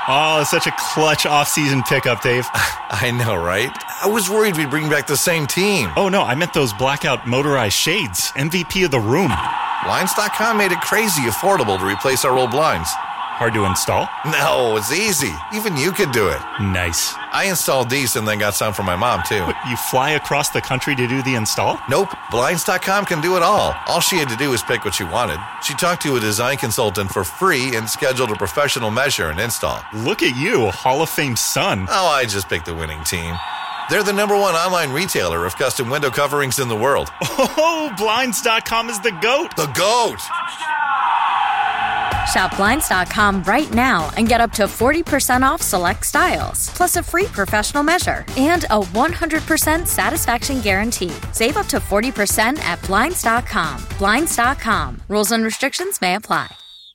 Oh, such a clutch off-season pickup, Dave. I know, right? I was worried we'd bring back the same team. Oh, no, I meant those blackout motorized shades. MVP of the room. Blinds.com made it crazy affordable to replace our old blinds. Hard to install? No, it's easy. Even you could do it. Nice. I installed these and then got some for my mom, too. What, you fly across the country to do the install? Nope. Blinds.com can do it all. All she had to do was pick what she wanted. She talked to a design consultant for free and scheduled a professional measure and install. Look at you, Hall of Fame son. Oh, I just picked the winning team. They're the #1 online retailer of custom window coverings in the world. Oh, Blinds.com is the GOAT. The GOAT! Shop Blinds.com right now and get up to 40% off select styles, plus a free professional measure and a 100% satisfaction guarantee. Save up to 40% at Blinds.com. Blinds.com. Rules and restrictions may apply.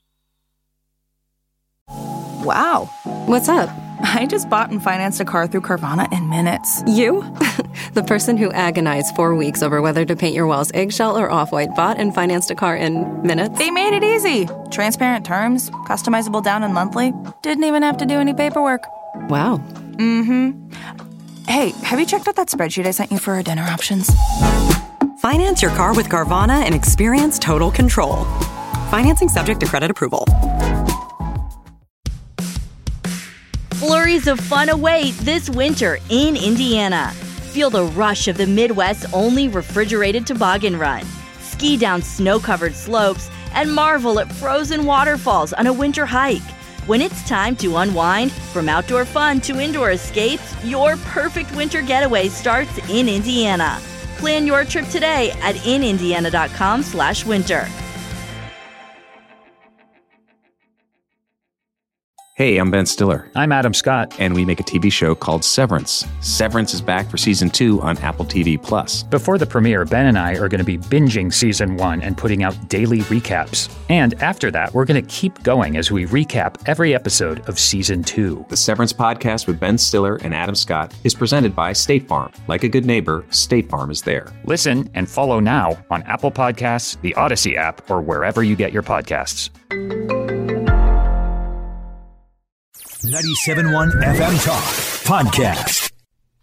Wow. What's up? I just bought and financed a car through Carvana in minutes. You? The person who agonized 4 weeks over whether to paint your walls eggshell or off-white bought and financed a car in minutes? They made it easy. Transparent terms, customizable down and monthly. Didn't even have to do any paperwork. Wow. Mm-hmm. Hey, have you checked out that spreadsheet I sent you for our dinner options? Finance your car with Carvana and experience total control. Financing subject to credit approval. Flurries of fun await this winter in Indiana. Feel the rush of the Midwest's only refrigerated toboggan run. Ski down snow-covered slopes and marvel at frozen waterfalls on a winter hike. When it's time to unwind, from outdoor fun to indoor escapes, your perfect winter getaway starts in Indiana. Plan your trip today at inindiana.com/winter. Hey, I'm Ben Stiller. I'm Adam Scott. And we make a TV show called Severance. Severance is back for Season 2 on Apple TV+. Before the premiere, Ben and I are going to be binging Season 1 and putting out daily recaps. And after that, we're going to keep going as we recap every episode of Season 2. The Severance podcast with Ben Stiller and Adam Scott is presented by State Farm. Like a good neighbor, State Farm is there. Listen and follow now on Apple Podcasts, the Odyssey app, or wherever you get your podcasts. 97.1 FM Talk Podcast.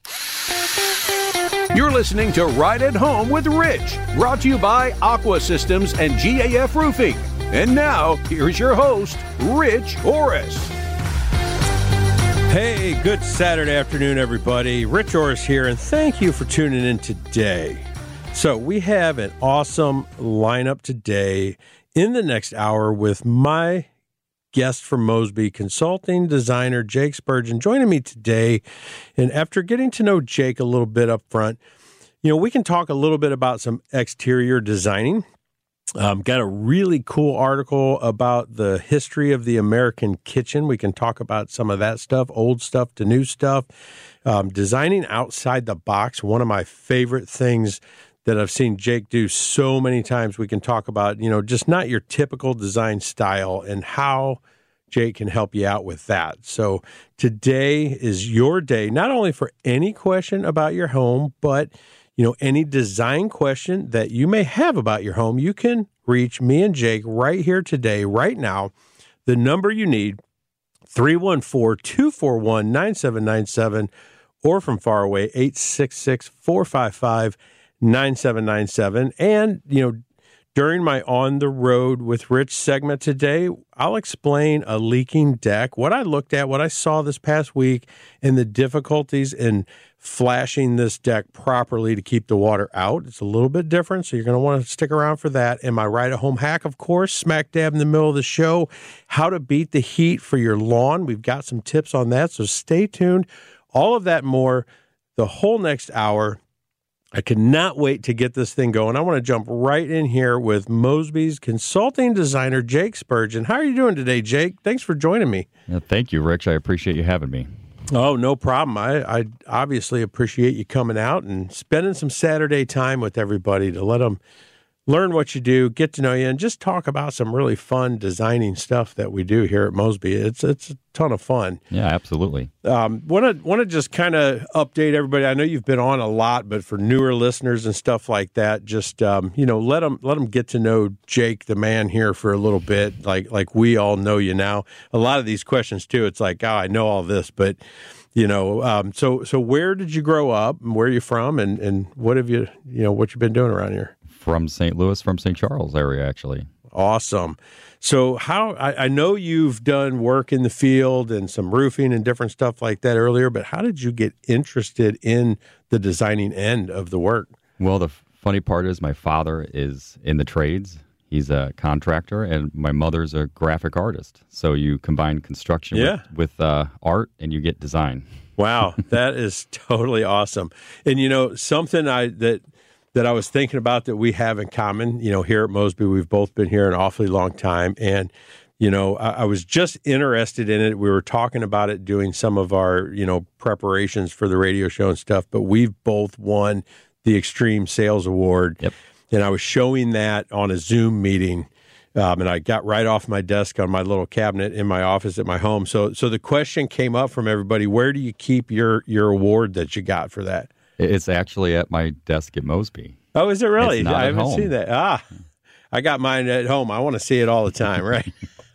You're listening to Right at Home with Rich, brought to you by Aqua Systems and GAF Roofing. And now, here's your host, Rich Orris. Hey, good Saturday afternoon, everybody. Rich Orris here, and thank you for tuning in today. So we have an awesome lineup today in the next hour with my guest from Mosby, consulting designer Jake Spurgeon, joining me today. And after getting to know Jake a little bit up front, we can talk a little bit about some exterior designing. Got a really cool article about the history of the American kitchen. We can talk about some of that stuff, old stuff to new stuff. Designing outside the box, one of my favorite things that I've seen Jake do so many times. We can talk about, just not your typical design style and how Jake can help you out with that. So today is your day, not only for any question about your home, but, any design question that you may have about your home. You can reach me and Jake right here today, right now. The number you need, 314-241-9797, or from far away, 866-455-9797. 9797. And, during my On the Road with Rich segment today, I'll explain a leaking deck, what I looked at, what I saw this past week, and the difficulties in flashing this deck properly to keep the water out. It's a little bit different, so you're going to want to stick around for that. And my ride-at-home hack, of course, smack dab in the middle of the show, how to beat the heat for your lawn. We've got some tips on that, so stay tuned. All of that and more the whole next hour. I cannot wait to get this thing going. I want to jump right in here with Mosby's consulting designer, Jake Spurgeon. How are you doing today, Jake? Thanks for joining me. Thank you, Rich. I appreciate you having me. Oh, no problem. I obviously appreciate you coming out and spending some Saturday time with everybody to let them learn what you do, get to know you, and just talk about some really fun designing stuff that we do here at Mosby. It's a ton of fun. Yeah, absolutely. Want to just kind of update everybody. I know you've been on a lot, but for newer listeners and stuff like that, just let them get to know Jake, the man here, for a little bit. Like we all know you now. A lot of these questions too. It's like, oh, I know all this, but so where did you grow up, and where are you from, and what have you what you've been doing around here? From St. Louis, from St. Charles area, actually. Awesome. So I know you've done work in the field and some roofing and different stuff like that earlier, but how did you get interested in the designing end of the work? Well, the funny part is my father is in the trades. He's a contractor, and my mother's a graphic artist. So you combine construction with art, and you get design. Wow, that is totally awesome. And, something that I was thinking about that we have in common, here at Mosby, we've both been here an awfully long time. And, I was just interested in it. We were talking about it, doing some of our, preparations for the radio show and stuff, but we've both won the Extreme Sales Award. Yep. And I was showing that on a Zoom meeting, and I got right off my desk on my little cabinet in my office at my home. So the question came up from everybody, where do you keep your award that you got for that? It's actually at my desk at Mosby. Oh, is it really? It's not I at haven't home. seen that. I got mine at home. I want to see it all the time, right?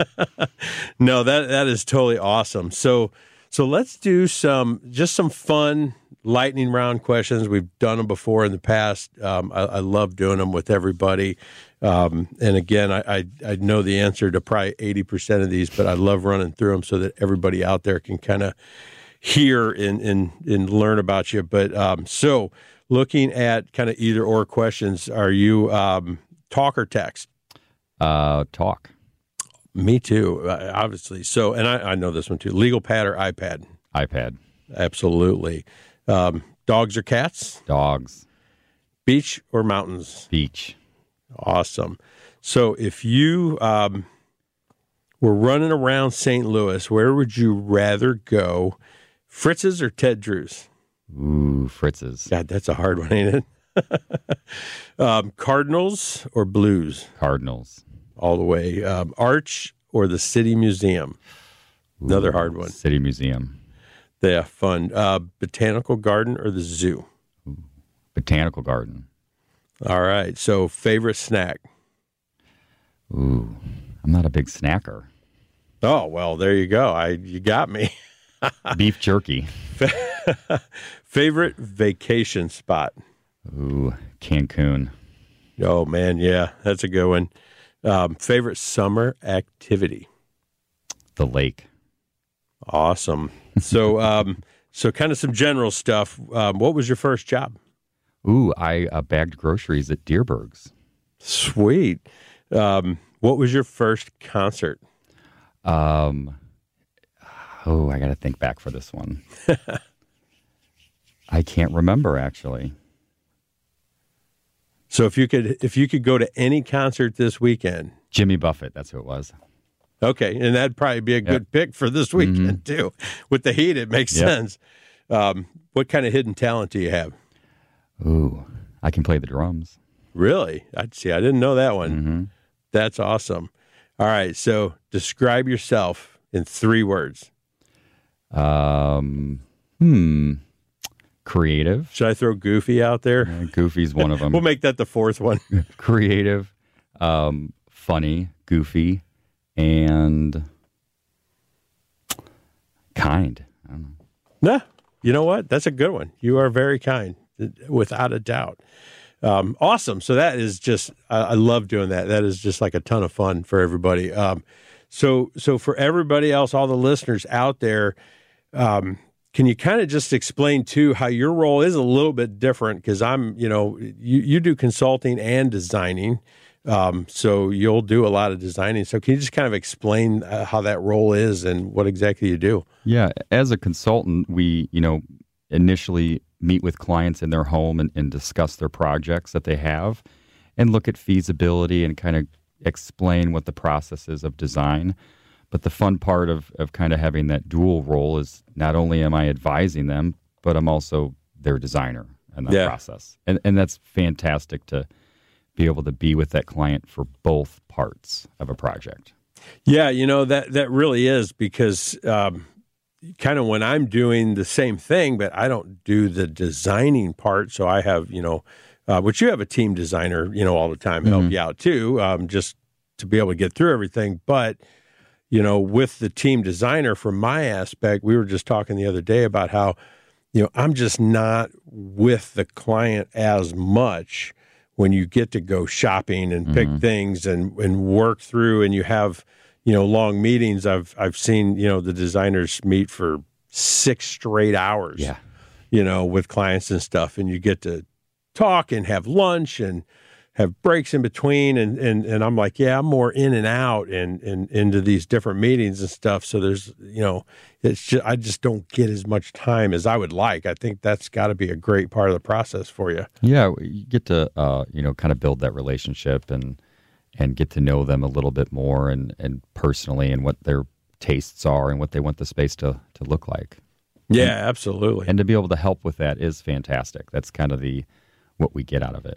No, that is totally awesome. So let's do some fun lightning round questions. We've done them before in the past. I love doing them with everybody. And again, I know the answer to probably 80% of these, but I love running through them so that everybody out there can kind of hear and learn about you. But so looking at kind of either or questions, are you talk or text? Talk. Me too, obviously. So, and I know this one too. Legal pad or iPad? iPad. Absolutely. Dogs or cats? Dogs. Beach or mountains? Beach. Awesome. So if you were running around St. Louis, where would you rather go? Fritz's or Ted Drew's? Ooh, Fritz's. God, that's a hard one, ain't it? Cardinals or Blues? Cardinals. All the way. Arch or the City Museum? Another hard one. City Museum. Yeah, fun. Botanical Garden or the zoo? Ooh, Botanical Garden. All right. So favorite snack? Ooh, I'm not a big snacker. Oh, well, there you go. You got me. Beef jerky. Favorite vacation spot? Ooh, Cancun. Oh, man, yeah, that's a good one. Favorite summer activity? The lake. Awesome. So, so kind of some general stuff. What was your first job? Ooh, I bagged groceries at Deerberg's. Sweet. What was your first concert? Oh, I got to think back for this one. I can't remember, actually. So if you could go to any concert this weekend, Jimmy Buffett, that's who it was. Okay, and that'd probably be a good pick for this weekend too. With the heat, it makes sense. What kind of hidden talent do you have? Ooh, I can play the drums. Really? I didn't know that one. Mm-hmm. That's awesome. All right, so describe yourself in 3 words. Creative. Should I throw goofy out there? Goofy's one of them. We'll make that the 4th one. Creative, funny, goofy, and kind. I don't know. Nah, you know what? That's a good one. You are very kind, without a doubt. Awesome. So that is just, I love doing that. That is just like a ton of fun for everybody. So for everybody else, all the listeners out there, can you kind of just explain too how your role is a little bit different? Because you do consulting and designing. So you'll do a lot of designing. So can you just kind of explain how that role is and what exactly you do? Yeah. As a consultant, we, initially meet with clients in their home and discuss their projects that they have and look at feasibility and kind of explain what the process is of design. But the fun part of kind of having that dual role is not only am I advising them, but I'm also their designer in that process. And that's fantastic to be able to be with that client for both parts of a project. Yeah, that really is, because kind of when I'm doing the same thing, but I don't do the designing part. So I have, which you have a team designer, all the time help you out too, just to be able to get through everything. But, with the team designer, from my aspect, we were just talking the other day about how, I'm just not with the client as much when you get to go shopping and pick things and work through, and you have, long meetings. I've seen, the designers meet for 6 straight hours, with clients and stuff, and you get to talk and have lunch and have breaks in between. And I'm like, I'm more in and out and into these different meetings and stuff. So there's, I just don't get as much time as I would like. I think that's got to be a great part of the process for you. Yeah. You get to, kind of build that relationship and get to know them a little bit more and personally, and what their tastes are and what they want the space to look like. Yeah, absolutely. And to be able to help with that is fantastic. That's kind of what we get out of it.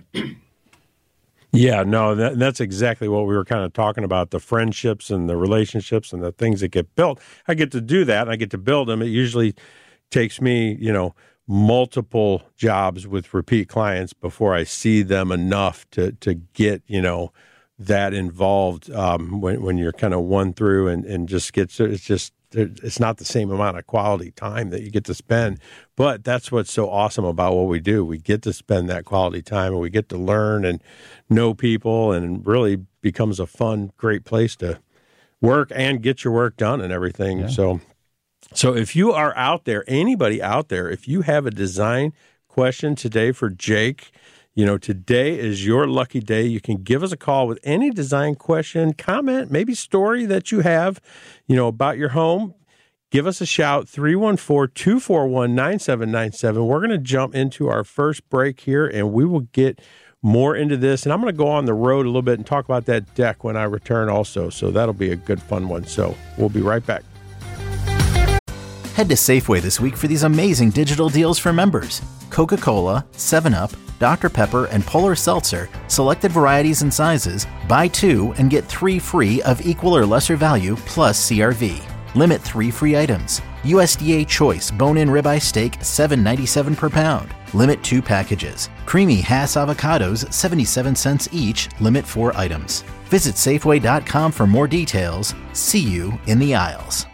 Yeah, no, that's exactly what we were kind of talking about, the friendships and the relationships and the things that get built. I get to do that, and I get to build them. It usually takes me, multiple jobs with repeat clients before I see them enough to get, that involved when you're kind of one through and just gets, it's not the same amount of quality time that you get to spend. But that's what's so awesome about what we do. We get to spend that quality time, and we get to learn and know people, and it really becomes a fun, great place to work and get your work done and everything. Yeah. So if you are out there, anybody out there, if you have a design question today for Jake, today is your lucky day. You can give us a call with any design question, comment, maybe story that you have, about your home. Give us a shout, 314-241-9797. We're going to jump into our first break here, and we will get more into this. And I'm going to go on the road a little bit and talk about that deck when I return also. So that'll be a good, fun one. So we'll be right back. Head to Safeway this week for these amazing digital deals for members. Coca-Cola, 7-Up, Dr. Pepper, and Polar Seltzer, selected varieties and sizes, buy 2 and get 3 free of equal or lesser value plus CRV. Limit 3 free items. USDA Choice bone-in ribeye steak, $7.97 per pound. Limit 2 packages. Creamy Hass avocados, 77 cents each. Limit 4 items. Visit Safeway.com for more details. See you in the aisles.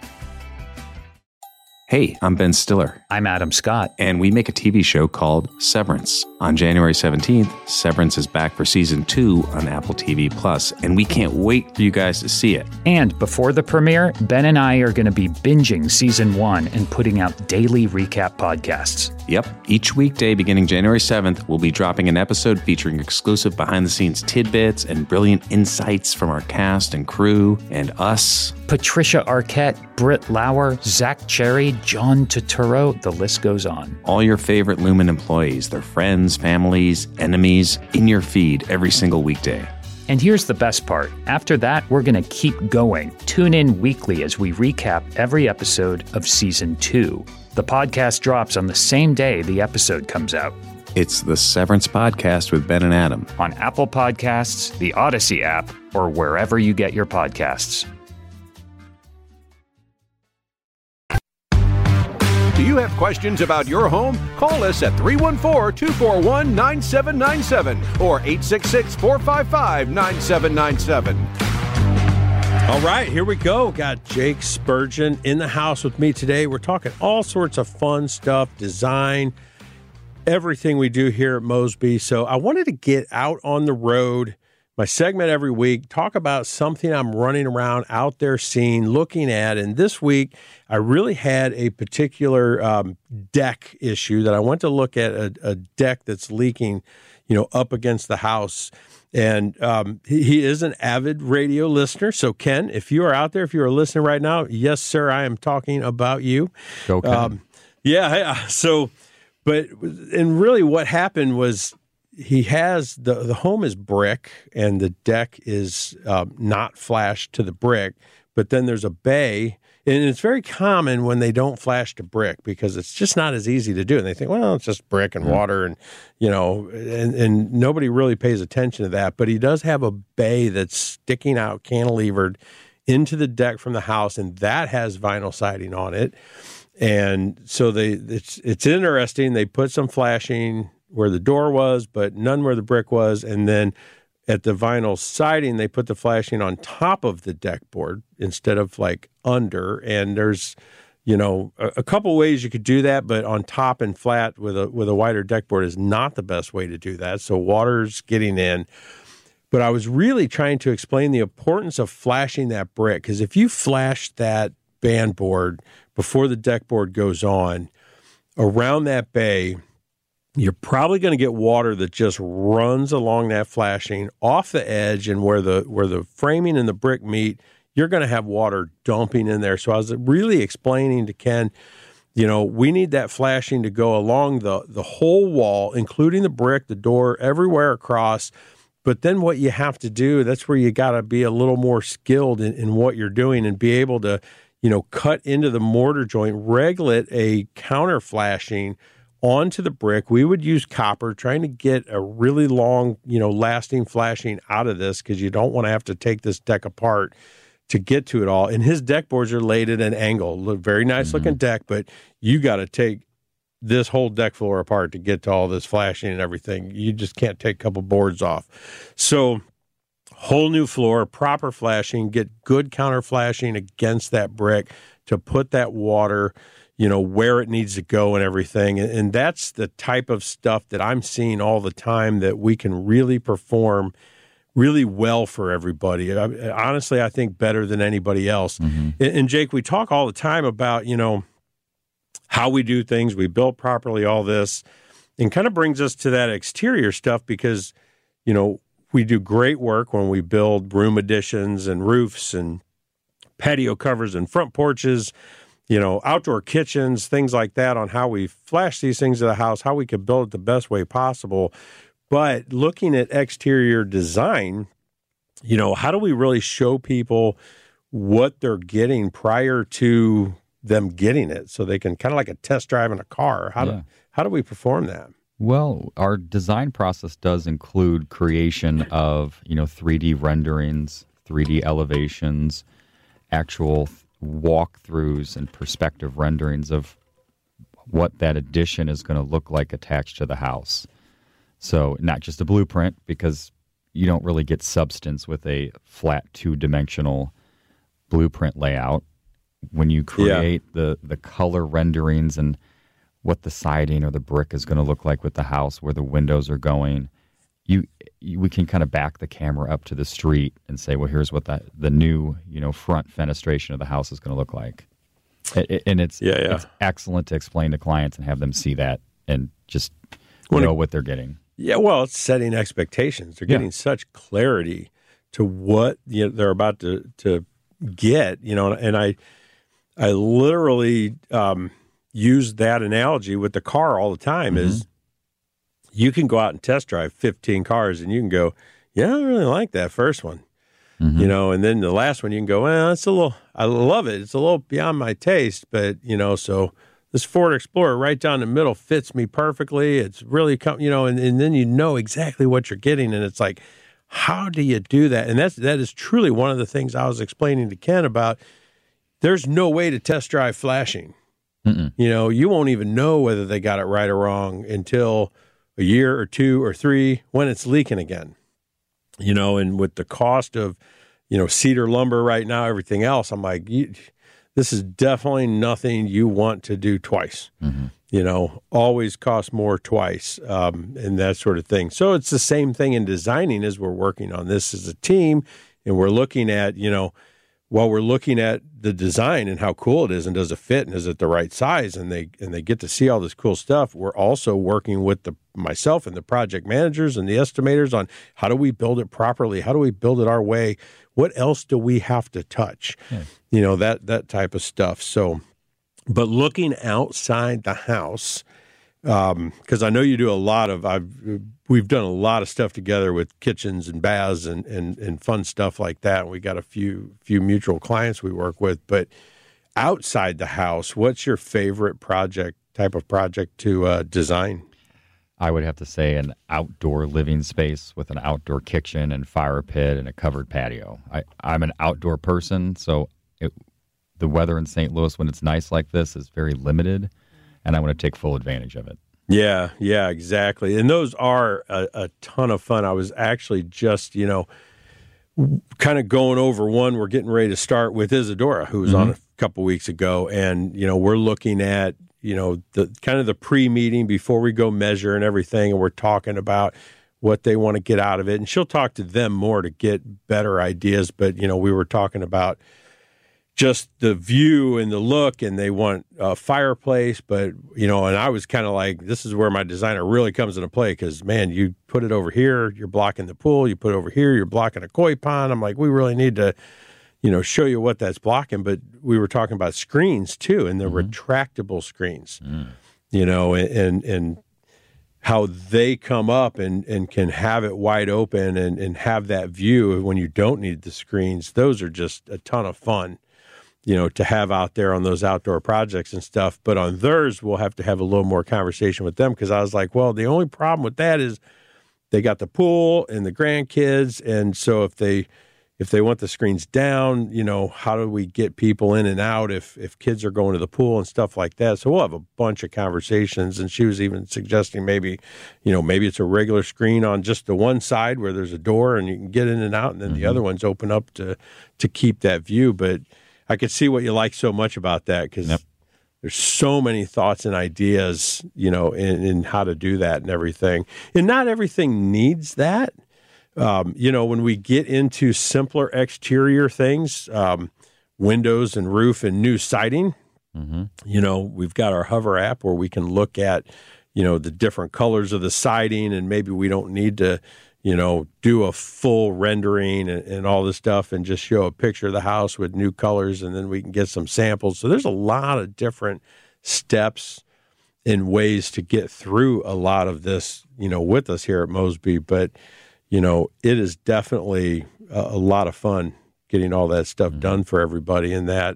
Hey, I'm Ben Stiller. I'm Adam Scott. And we make a TV show called Severance. On January 17th, Severance is back for season 2 on Apple TV+, and we can't wait for you guys to see it. And before the premiere, Ben and I are going to be binging season 1 and putting out daily recap podcasts. Yep. Each weekday beginning January 7th, we'll be dropping an episode featuring exclusive behind-the-scenes tidbits and brilliant insights from our cast and crew and us. Patricia Arquette, Britt Lauer, Zach Cherry, John Turturro, the list goes on. All your favorite Lumen employees, their friends, families, enemies, in your feed every single weekday. And here's the best part. After that, we're going to keep going. Tune in weekly as we recap every episode of Season 2. The podcast drops on the same day the episode comes out. It's the Severance Podcast with Ben and Adam. On Apple Podcasts, the Odyssey app, or wherever you get your podcasts. Do you have questions about your home? Call us at 314-241-9797 or 866-455-9797. All right, here we go. Got Jake Spurgeon in the house with me today. We're talking all sorts of fun stuff, design, everything we do here at Mosby. So I wanted to get out on the road, my segment every week, talk about something I'm running around out there seeing, looking at. And this week, I really had a particular deck issue that I went to look at, a deck that's leaking, up against the house. And he is an avid radio listener. So, Ken, if you are out there, if you are listening right now, yes, sir, I am talking about you. Go, Ken. And really what happened was, he has the home is brick and the deck is not flashed to the brick, but then there's a bay. And it's very common when they don't flash to brick because it's just not as easy to do. And they think, well, it's just brick and water and, and nobody really pays attention to that. But he does have a bay that's sticking out, cantilevered into the deck from the house, and that has vinyl siding on it. And so it's interesting. They put some flashing where the door was, but none where the brick was. And then at the vinyl siding, they put the flashing on top of the deck board instead of like under. And there's, a couple ways you could do that, but on top and flat with a wider deck board is not the best way to do that. So water's getting in. But I was really trying to explain the importance of flashing that brick, because if you flash that band board before the deck board goes on around that bay, you're probably going to get water that just runs along that flashing off the edge, and where the framing and the brick meet, you're going to have water dumping in there. So I was really explaining to Ken, we need that flashing to go along the whole wall, including the brick, the door, everywhere across. But then what you have to do, that's where you got to be a little more skilled in what you're doing and be able to, cut into the mortar joint, regulate a counter flashing onto the brick. We would use copper, trying to get a really long, lasting flashing out of this, because you don't want to have to take this deck apart to get to it all. And his deck boards are laid at an angle. Very nice looking deck, but you got to take this whole deck floor apart to get to all this flashing and everything. You just can't take a couple boards off. So whole new floor, proper flashing, get good counter flashing against that brick to put that water where it needs to go and everything. And that's the type of stuff that I'm seeing all the time that we can really perform really well for everybody. Honestly, I think better than anybody else. And Jake, we talk all the time about, how we do things, we build properly, all this, and kind of brings us to that exterior stuff because, we do great work when we build room additions and roofs and patio covers and front porches, outdoor kitchens, things like that, on how we flash these things to the house, how we could build it the best way possible. But looking at exterior design, how do we really show people what they're getting prior to them getting it, so they can kind of like a test drive in a car? How do we perform that? Well, our design process does include creation of, 3D renderings, 3D elevations, actual walkthroughs and perspective renderings of what that addition is going to look like attached to the house. So not just a blueprint, because you don't really get substance with a flat 2-dimensional blueprint layout. When you create the color renderings and what the siding or the brick is going to look like with the house, where the windows are going, we can kind of back the camera up to the street and say, well, here's what the new front fenestration of the house is going to look like. And it's excellent to explain to clients and have them see that and just know what they're getting. Yeah, well, it's setting expectations. They're getting such clarity to what they're about to get, and I literally use that analogy with the car all the time. Is you can go out and test drive 15 cars and you can go, I don't really like that first one, and then the last one you can go, well, it's a little, I love it. It's a little beyond my taste, but, so this Ford Explorer right down the middle fits me perfectly. It's really, and then exactly what you're getting. And it's like, how do you do that? And that is truly one of the things I was explaining to Ken about. There's no way to test drive flashing. You won't even know whether they got it right or wrong until a year or 2 or 3 when it's leaking again. And with the cost of, cedar lumber right now, everything else, I'm like, this is definitely nothing you want to do twice. Always costs more twice, and that sort of thing. So it's the same thing in designing as we're working on this as a team, and we're looking at, while we're looking at the design and how cool it is and does it fit and is it the right size, and they get to see all this cool stuff, we're also working with myself and the project managers and the estimators on how do we build it properly? How do we build it our way? What else do we have to touch? That type of stuff. So, but looking outside the house, because I know you do a lot of. We've done a lot of stuff together with kitchens and baths and fun stuff like that. We got a few mutual clients we work with, but outside the house, what's your favorite type of project to design? I would have to say an outdoor living space with an outdoor kitchen and fire pit and a covered patio. I'm an outdoor person, so the weather in St. Louis when it's nice like this is very limited, and I want to take full advantage of it. Yeah, exactly. And those are a ton of fun. I was actually just, kind of going over one we're getting ready to start with Isadora, who was on a couple weeks ago, and, we're looking at the kind of the pre-meeting before we go measure and everything, and we're talking about what they want to get out of it. And she'll talk to them more to get better ideas. But, we were talking about just the view and the look, and they want a fireplace. But, and I was kind of like, this is where my designer really comes into play because, man, you put it over here, you're blocking the pool. You put it over here, you're blocking a koi pond. I'm like, we really need to show you what that's blocking. But we were talking about screens too, and the retractable screens, and how they come up and can have it wide open and have that view when you don't need the screens. Those are just a ton of fun, to have out there on those outdoor projects and stuff. But on theirs, we'll have to have a little more conversation with them because I was like, well, the only problem with that is they got the pool and the grandkids. And so if they want the screens down, how do we get people in and out if kids are going to the pool and stuff like that? So we'll have a bunch of conversations. And she was even suggesting maybe it's a regular screen on just the one side where there's a door and you can get in and out, and then the other ones open up to keep that view. But I could see what you like so much about that because there's so many thoughts and ideas, in how to do that and everything. And not everything needs that. When we get into simpler exterior things, windows and roof and new siding, we've got our Hover app where we can look at, the different colors of the siding, and maybe we don't need to, do a full rendering and all this stuff and just show a picture of the house with new colors, and then we can get some samples. So there's a lot of different steps and ways to get through a lot of this, with us here at Mosby. But it is definitely a lot of fun getting all that stuff done for everybody in that.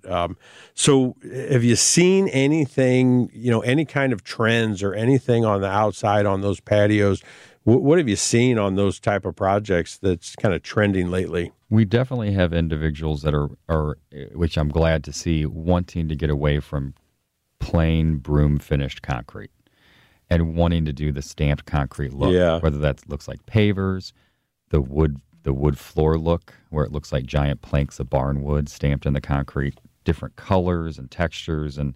So have you seen anything, any kind of trends or anything on the outside on those patios? What have you seen on those type of projects that's kind of trending lately? We definitely have individuals that are, which I'm glad to see, wanting to get away from plain broom finished concrete and wanting to do the stamped concrete look, whether that looks like pavers, the wood floor look, where it looks like giant planks of barn wood stamped in the concrete, different colors and textures, and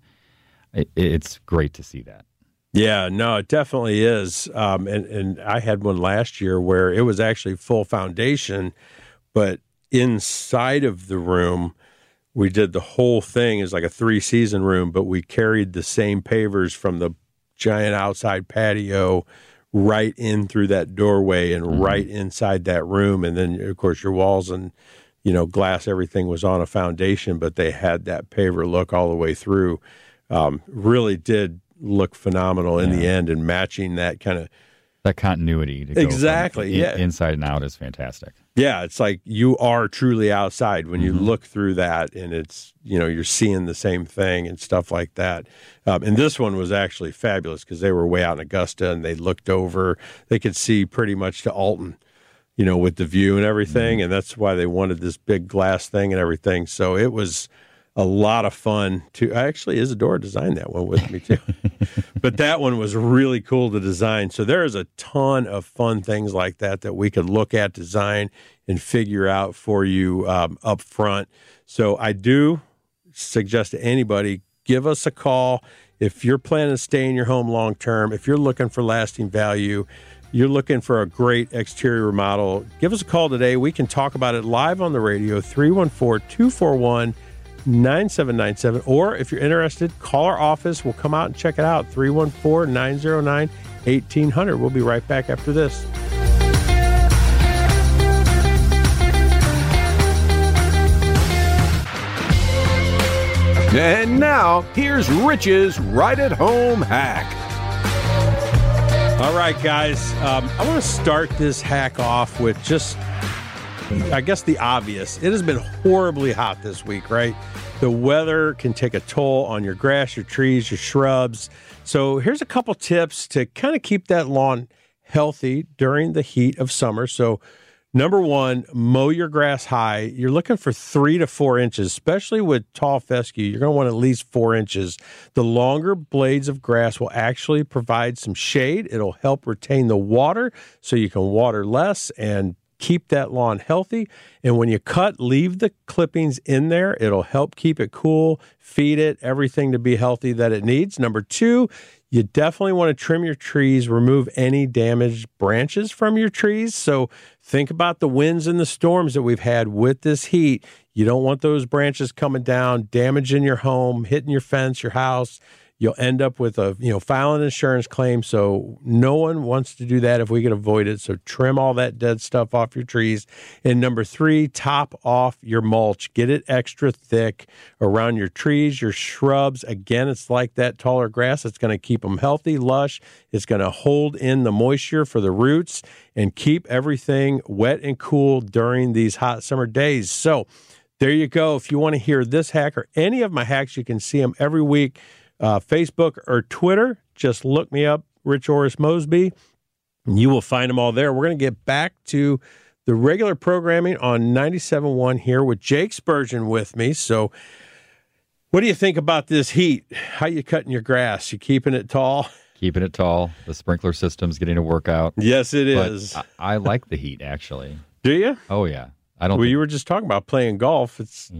it's great to see that. Yeah, no, it definitely is. And I had one last year where it was actually full foundation, but inside of the room, we did the whole thing as like a 3-season room, but we carried the same pavers from the giant outside patio right in through that doorway and right inside that room. And then, of course, your walls and, glass, everything was on a foundation, but they had that paver look all the way through. Really did look phenomenal in the end, and matching that kind of that continuity to exactly go from inside and out is fantastic. Yeah, it's like you are truly outside when you look through that, and it's you're seeing the same thing and stuff like that. And this one was actually fabulous because they were way out in Augusta, and they looked over, they could see pretty much to Alton, with the view and everything, and that's why they wanted this big glass thing and everything. So it was a lot of fun to actually Isadora designed that one with me too. But that one was really cool to design. So there is a ton of fun things like that we could look at, design, and figure out for you up front. So I do suggest to anybody, give us a call. If you're planning to stay in your home long term, if you're looking for lasting value, you're looking for a great exterior remodel, give us a call today. We can talk about it live on the radio, 314-241-9797, or if you're interested, call our office. We'll come out and check it out, 314-909-1800. We'll be right back after this. And now, here's Rich's Right at Home hack. All right, guys. I want to start this hack off with just, I guess, the obvious. It has been horribly hot this week, right? The weather can take a toll on your grass, your trees, your shrubs. So here's a couple tips to kind of keep that lawn healthy during the heat of summer. So number one, mow your grass high. You're looking for 3 to 4 inches, especially with tall fescue. You're going to want at least 4 inches. The longer blades of grass will actually provide some shade. It'll help retain the water so you can water less and keep that lawn healthy. And when you cut, leave the clippings in there. It'll help keep it cool, feed it everything to be healthy that it needs. Number two, you definitely want to trim your trees, remove any damaged branches from your trees. So think about the winds and the storms that we've had with this heat. You don't want those branches coming down, damaging your home, hitting your fence, your house. You'll end up with filing an insurance claim. So no one wants to do that if we can avoid it. So trim all that dead stuff off your trees. And number three, top off your mulch. Get it extra thick around your trees, your shrubs. Again, it's like that taller grass. It's going to keep them healthy, lush. It's going to hold in the moisture for the roots and keep everything wet and cool during these hot summer days. So there you go. If you want to hear this hack or any of my hacks, you can see them every week. Facebook or Twitter, just look me up, Rich Orris Mosby, and you will find them all there. We're going to get back to the regular programming on 97.1 here with Jake Spurgeon with me. So what do you think about this heat? How you cutting your grass? You keeping it tall? Keeping it tall. The sprinkler system's getting a workout. Yes, it is. I like the heat, actually. Do you? Oh, yeah. You were just talking about playing golf.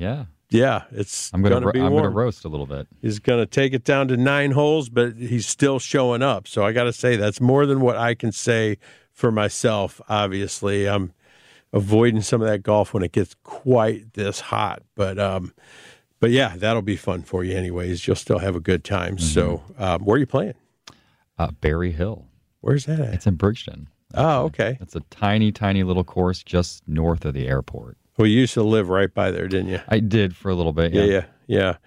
Yeah, I'm going to roast a little bit. He's going to take it down to 9 holes, but he's still showing up. So I got to say that's more than what I can say for myself. Obviously, I'm avoiding some of that golf when it gets quite this hot. But yeah, that'll be fun for you anyways. You'll still have a good time. Mm-hmm. So where are you playing? Berry Hill. Where's that at? It's in Bridgeton. Oh, okay. It's a tiny, tiny little course just north of the airport. Well, you used to live right by there, didn't you? I did for a little bit, yeah.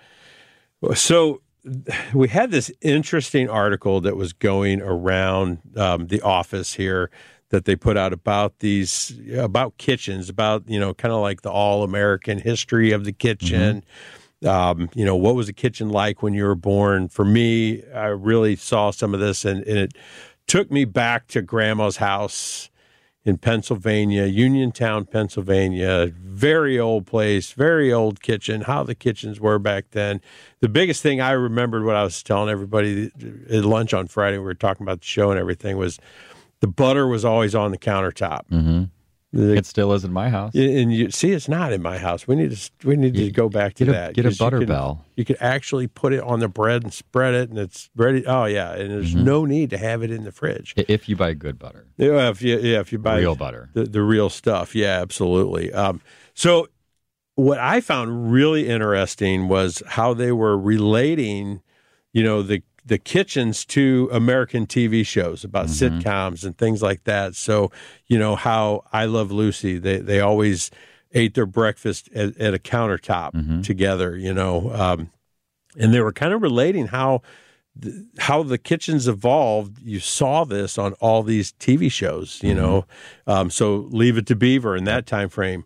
So we had this interesting article that was going around the office here that they put out about kitchens, about, kind of like the all-American history of the kitchen. Mm-hmm. What was a kitchen like when you were born? For me, I really saw some of this, and it took me back to Grandma's house in Pennsylvania, Uniontown, Pennsylvania. Very old place, very old kitchen, how the kitchens were back then. The biggest thing I remembered, what I was telling everybody at lunch on Friday, we were talking about the show and everything, was the butter was always on the countertop. Mm-hmm. It still is in my house. And you see, it's not in my house. We need to go back to that. Get a butter bell. You could actually put it on the bread and spread it, and it's ready. Oh yeah, and there's no need to have it in the fridge if you buy good butter. Yeah, if you buy real butter, the real stuff. Yeah, absolutely. So what I found really interesting was how they were relating, the kitchens to American TV shows about sitcoms and things like that. So, how I Love Lucy, they always ate their breakfast at a countertop together, and they were kind of relating how the kitchens evolved. You saw this on all these TV shows, so Leave It to Beaver in that time frame,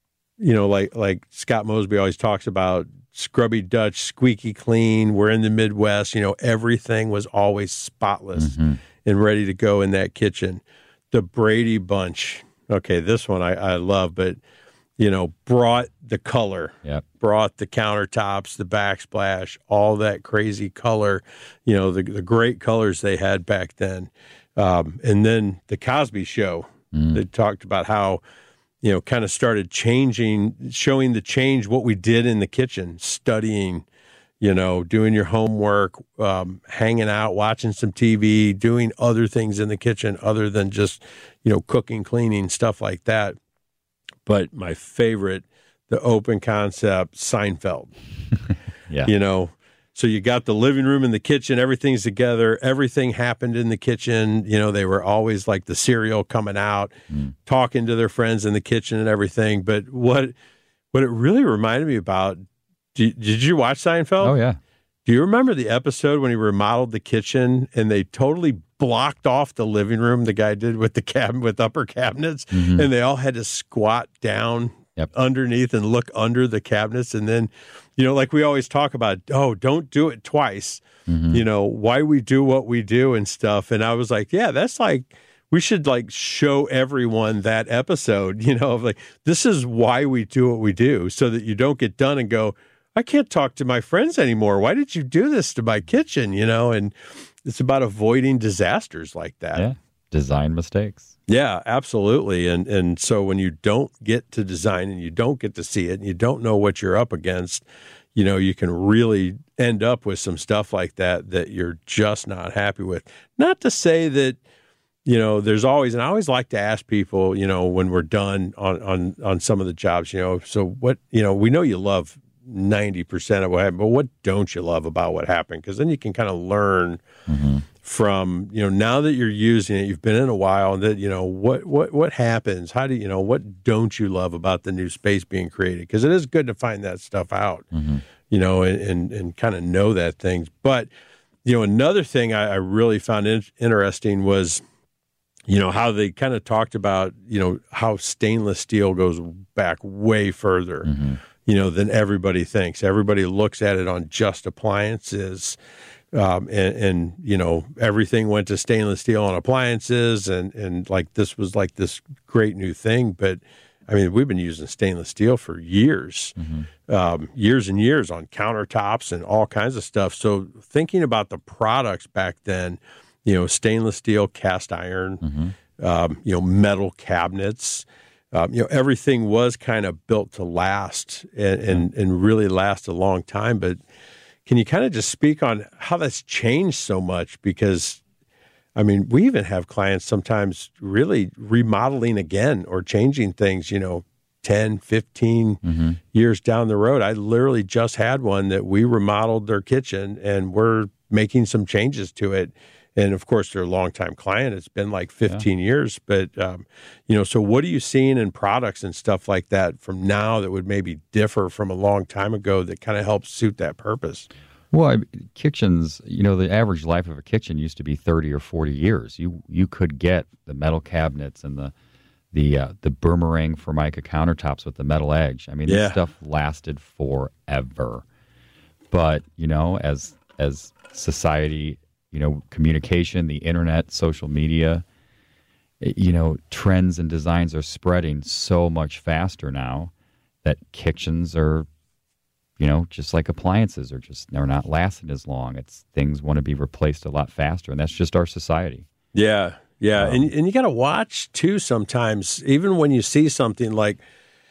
like Scott Mosby always talks about, scrubby Dutch, squeaky clean. We're in the Midwest. Everything was always spotless and ready to go in that kitchen. The Brady Bunch. Okay, this one I love, but, brought the color, brought the countertops, the backsplash, all that crazy color, the great colors they had back then. And then the Cosby Show. They talked about how, kind of started showing the change, what we did in the kitchen, studying, doing your homework, hanging out, watching some TV, doing other things in the kitchen other than just, cooking, cleaning, stuff like that. But my favorite, the open concept, Seinfeld. Yeah. So you got the living room and the kitchen, everything's together. Everything happened in the kitchen. They were always like the cereal coming out, talking to their friends in the kitchen and everything. But what it really reminded me about, did you watch Seinfeld? Oh, yeah. Do you remember the episode when he remodeled the kitchen and they totally blocked off the living room. The guy did with the cabinet with upper cabinets, and they all had to squat down underneath and look under the cabinets. And then, like we always talk about, don't do it twice. Why we do what we do and stuff. And I was like, yeah, that's like, we should like show everyone that episode, of like, this is why we do what we do, so that you don't get done and go, I can't talk to my friends anymore. Why did you do this to my kitchen? And it's about avoiding disasters like that. Yeah. Design mistakes. Yeah, absolutely. And so when you don't get to design and you don't get to see it and you don't know what you're up against, you can really end up with some stuff like that you're just not happy with. Not to say that, there's always, and I always like to ask people, when we're done on some of the jobs, so what, we know you love 90% of what happened, but what don't you love about what happened? Because then you can kind of learn from, now that you're using it, you've been in a while, and that, what happens? How do what don't you love about the new space being created? Because it is good to find that stuff out, and kind of know that things. But, another thing I really found interesting was, how they kind of talked about, how stainless steel goes back way further, than everybody thinks. Everybody looks at it on just appliances. And everything went to stainless steel on appliances, and like this was like this great new thing. But I mean, we've been using stainless steel for years, years and years on countertops and all kinds of stuff. So thinking about the products back then, stainless steel, cast iron, metal cabinets, everything was kind of built to last and really last a long time. But can you kind of just speak on how that's changed so much? Because, I mean, we even have clients sometimes really remodeling again or changing things, 10, 15 years down the road. I literally just had one that we remodeled their kitchen, and we're making some changes to it. And, of course, they're a longtime client. It's been like 15 years. But, so what are you seeing in products and stuff like that from now that would maybe differ from a long time ago that kind of helps suit that purpose? Well, kitchens, the average life of a kitchen used to be 30 or 40 years. You could get the metal cabinets and the boomerang Formica countertops with the metal edge. I mean, this stuff lasted forever. But, as society, communication, the internet, social media, trends and designs are spreading so much faster now that kitchens are, just like appliances they're not lasting as long. Things want to be replaced a lot faster, and that's just our society. Yeah. Yeah. And you got to watch too sometimes, even when you see something like,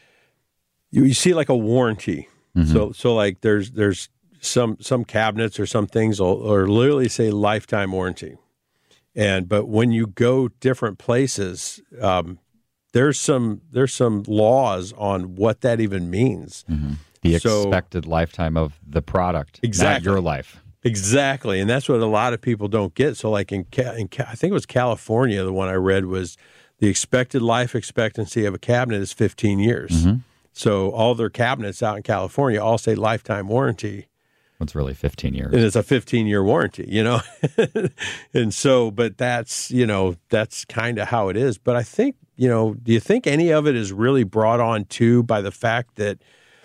you see like a warranty. So like there's some cabinets or some things or literally say lifetime warranty. But when you go different places, there's some laws on what that even means. The expected lifetime of the product, not your life. Exactly. And that's what a lot of people don't get. So like I think it was California, the one I read was the expected life expectancy of a cabinet is 15 years. So all their cabinets out in California all say lifetime warranty. It's really 15 years. And it's a 15-year warranty, And so, but that's kind of how it is. But I think, do you think any of it is really brought on too by the fact that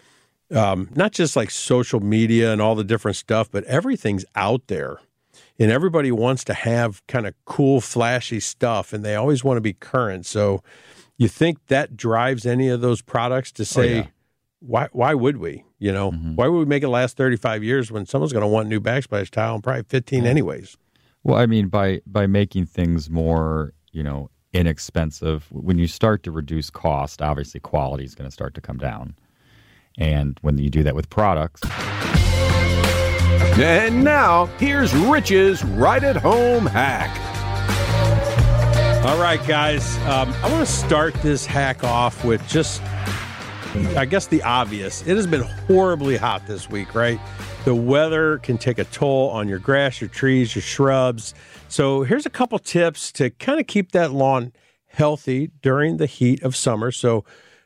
not just like social media and all the different stuff, but everything's out there and everybody wants to have kind of cool, flashy stuff and they always want to be current. So you think that drives any of those products to say, why would we? Why would we make it last 35 years when someone's going to want new backsplash tile and probably 15 anyways? Well, I mean, by making things more, inexpensive, when you start to reduce cost, obviously quality is going to start to come down. And when you do that with products. And now, here's Rich's right-at-home hack. All right, guys. I want to start this hack off with just, I guess, the obvious. It has been horribly hot this week, right? The weather can take a toll on your grass, your trees, your shrubs. So here's a couple tips to kind of keep that lawn healthy during the heat of summer. So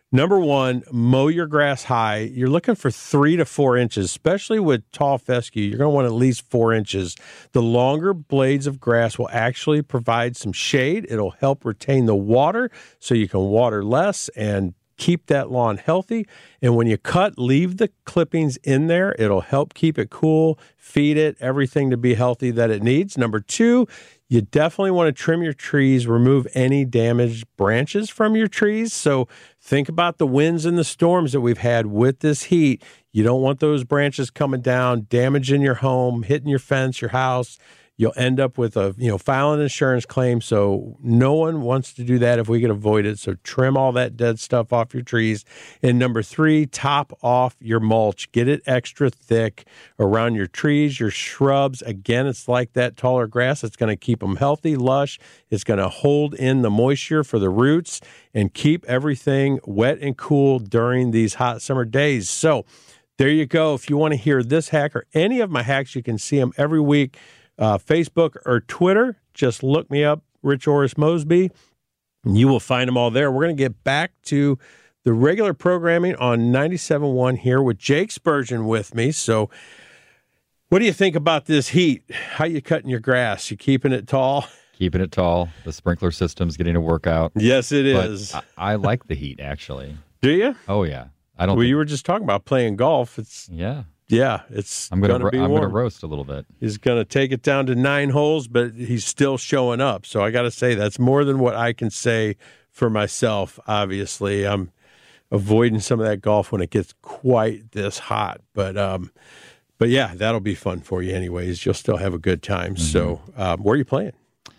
Number one, mow your grass high. You're looking for 3 to 4 inches, especially with tall fescue. You're going to want at least 4 inches. The longer blades of grass will actually provide some shade. It'll help retain the water so you can water less and keep that lawn healthy. And when you cut, leave the clippings in there. It'll help keep it cool, feed it everything to be healthy that it needs. Number two, you definitely want to trim your trees, remove any damaged branches from your trees. So think about the winds and the storms that we've had with this heat. You don't want those branches coming down, damaging your home, hitting your fence, your house. You'll end up with file an insurance claim. So no one wants to do that if we can avoid it. So trim all that dead stuff off your trees. And number three, top off your mulch. Get it extra thick around your trees, your shrubs. Again, it's like that taller grass. It's going to keep them healthy, lush. It's going to hold in the moisture for the roots and keep everything wet and cool during these hot summer days. So there you go. If you want to hear this hack or any of my hacks, you can see them every week. Facebook or Twitter, just look me up, Rich Orris Mosby, and you will find them all there. We're going to get back to the regular programming on 97.1 here with Jake Spurgeon with me. So what do you think about this heat? How you cutting your grass? You keeping it tall? Keeping it tall. The sprinkler system's getting to work out. Yes, it is. I like the heat, actually. Do you? Oh, yeah. You were just talking about playing golf. Yeah, I'm going to roast a little bit. He's going to take it down to 9 holes, but he's still showing up. So I got to say that's more than what I can say for myself. Obviously, I'm avoiding some of that golf when it gets quite this hot. But yeah, that'll be fun for you anyways. You'll still have a good time. Mm-hmm. So where are you playing?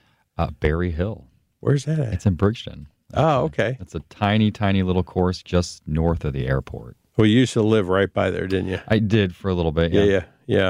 Berry Hill. Where's that at? It's in Bridgeton. Oh, okay. It's a tiny, tiny little course just north of the airport. Well, you used to live right by there, didn't you? I did for a little bit, yeah.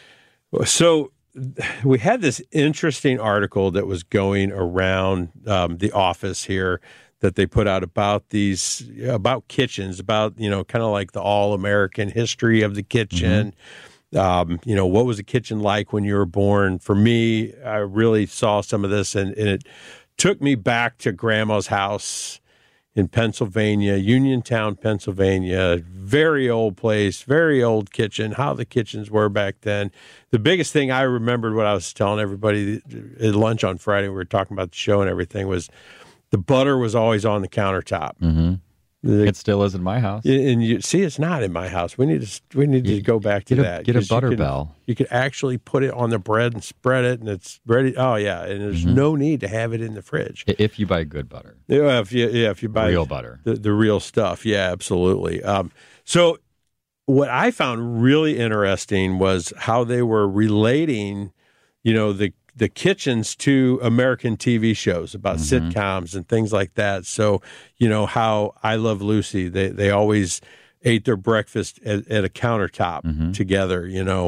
So we had this interesting article that was going around the office here that they put out about kitchens, about, kind of like the all-American history of the kitchen. Mm-hmm. What was a kitchen like when you were born? For me, I really saw some of this, and it took me back to Grandma's house in Pennsylvania, Uniontown, Pennsylvania. Very old place, very old kitchen, how the kitchens were back then. The biggest thing I remembered, what I was telling everybody at lunch on Friday, we were talking about the show and everything, was the butter was always on the countertop. Mm-hmm. It still is in my house. And you see, it's not in my house. We need to go back to that. Get a butter bell. You could actually put it on the bread and spread it, and it's ready. Oh yeah, and there's no need to have it in the fridge if you buy good butter. Yeah, if you buy real butter, the real stuff. Yeah, absolutely. So what I found really interesting was how they were relating, the kitchens to American TV shows about sitcoms and things like that. So, how I Love Lucy, they always ate their breakfast at a countertop together,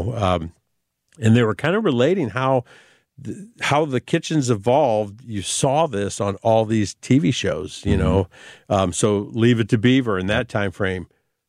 and they were kind of relating how the kitchens evolved. You saw this on all these TV shows, so Leave It to Beaver in that time frame,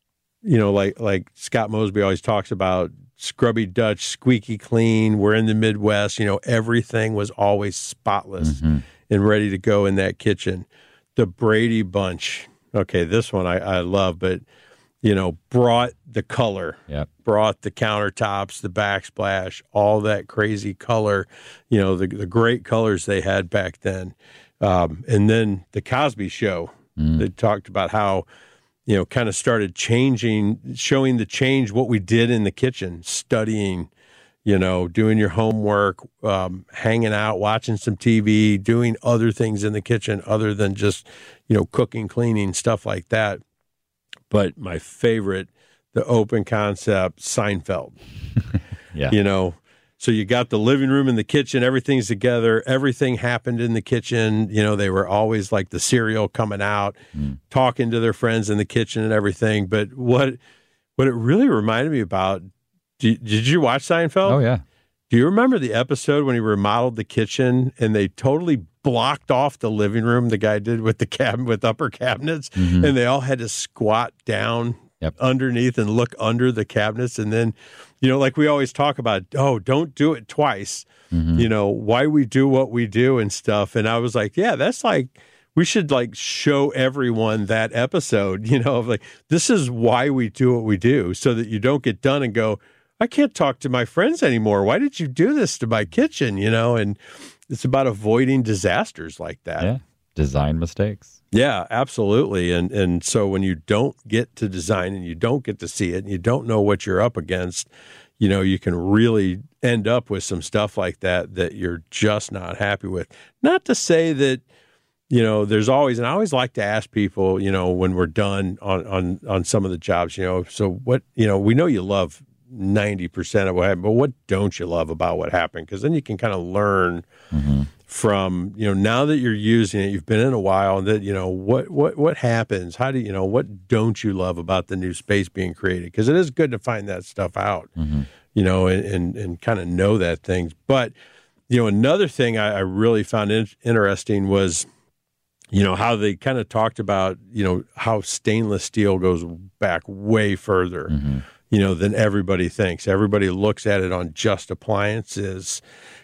like Scott Mosby always talks about, scrubby Dutch, squeaky clean. We're in the Midwest. Everything was always spotless and ready to go in that kitchen. The Brady Bunch. Okay, this one I love, but, brought the color, brought the countertops, the backsplash, all that crazy color, the great colors they had back then. And then the Cosby Show. They talked about how, kind of started showing the change, what we did in the kitchen, studying, doing your homework, hanging out, watching some TV, doing other things in the kitchen other than just, cooking, cleaning, stuff like that. But my favorite, the open concept, Seinfeld. Yeah. So you got the living room and the kitchen, everything's together. Everything happened in the kitchen. They were always like the cereal coming out, talking to their friends in the kitchen and everything. But what it really reminded me about, did you watch Seinfeld? Oh, yeah. Do you remember the episode when he remodeled the kitchen and they totally blocked off the living room, the guy did with the cabinet, with upper cabinets, and they all had to squat down underneath and look under the cabinets? And then, like we always talk about, don't do it twice, why we do what we do and stuff. And I was like, yeah, that's like we should like show everyone that episode, of like, this is why we do what we do, so that you don't get done and go, I can't talk to my friends anymore. Why did you do this to my kitchen? And it's about avoiding disasters like that. Yeah. Design mistakes. Yeah, absolutely. And so when you don't get to design and you don't get to see it and you don't know what you're up against, you can really end up with some stuff like that you're just not happy with. Not to say that, there's always, and I always like to ask people, when we're done on some of the jobs, so what, we know you love 90% of what happened, but what don't you love about what happened? Because then you can kind of learn from, now that you're using it, you've been in a while, and that, what happens? How do what don't you love about the new space being created? Because it is good to find that stuff out, and kind of know that things. But, another thing I really found interesting was, how they kind of talked about, how stainless steel goes back way further, than everybody thinks. Everybody looks at it on just appliances.